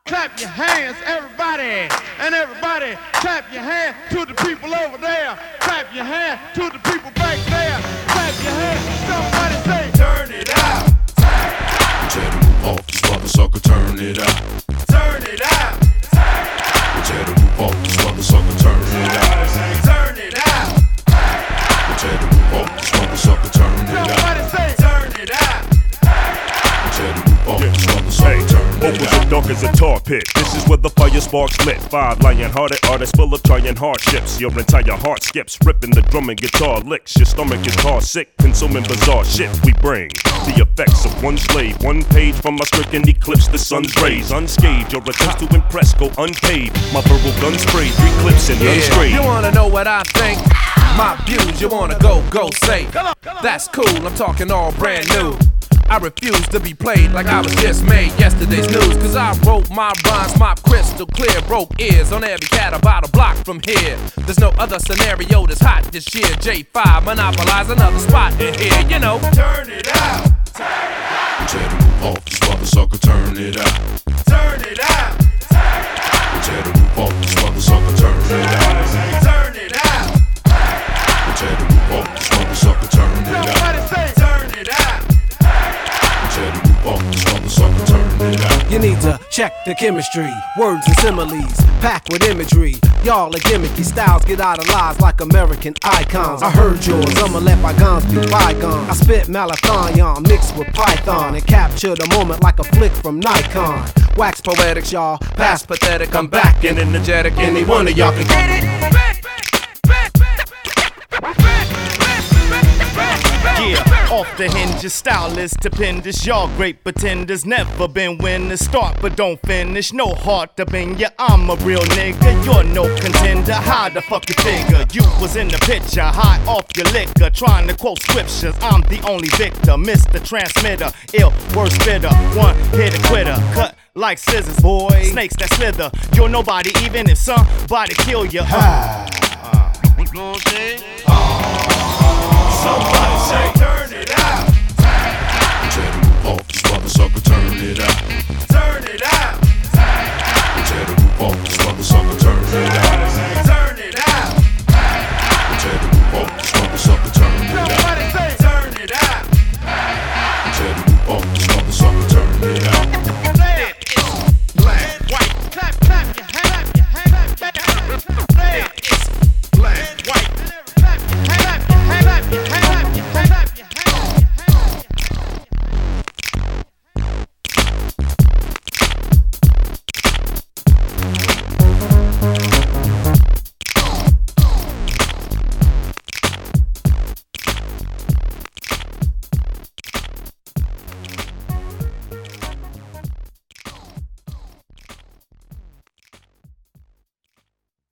clap your hands, everybody. And everybody, clap your hands to the people over there. Clap your hands to the people back there. Clap your hands, somebody say, turn it out. Tell them move off this motherfucker, turn it out. Turn it out. Tell them move off this motherfucker, turn it out. Turn it out. Tell them move off this motherfucker, turn it out. Somebody say, turn it out. Tell them move off this motherfucker, turn it Open out. the dark as a tar pit. This is where the fire sparks lit. 5 lion-hearted artists full of trying hardships. Your entire heart skips, ripping the drum and guitar licks. Your stomach is car sick, consuming bizarre shit. We bring the effects of one slave. 1 page from my script can eclipse the sun's rays. Unscathed, your attempts to impress go unpaid. My verbal gun spray, 3 clips and none straight. You wanna know what I think? My views, you wanna go say. That's cool, I'm talking all brand new. I refuse to be played like I was just made yesterday's news. Cause I wrote my rhymes, mop crystal clear. Broke ears on every cat about a block from here. There's no other scenario that's hot this year. J5 monopolize another spot in here, you know. Turn it out. Tell them move off this motherfucker, turn it out. Turn it out. Tell them move off this motherfucker, turn it out. Turn it out. Tell them move off this motherfucker, turn it out. Somebody say, turn it out. Tell them move off this motherfucker, turn it out. You need to check the chemistry, words and similes, packed with imagery. Y'all are gimmicky styles, get idolized like American icons. I heard yours, I'ma let bygones be bygones. I spit malathion mixed with Python and capture the moment like a flick from Nikon. Wax poetics, y'all, past pathetic. I'm back and energetic. Any one of y'all can get it. Yeah, off the hinges, style is stupendous. Y'all great pretenders, never been winners. Start but don't finish, no heart to bend ya. I'm a real nigga, you're no contender. How the fuck you figure? You was in the picture, high off your liquor, trying to quote scriptures. I'm the only victor, Mr. Transmitter, ill, worst bitter, one hit a quitter, cut like scissors, boy. Snakes that slither, you're nobody even if somebody kill you. You know what I'm saying? Somebody say, turn it out. Tell them move off this motherfucker, turn it out. Turn it out.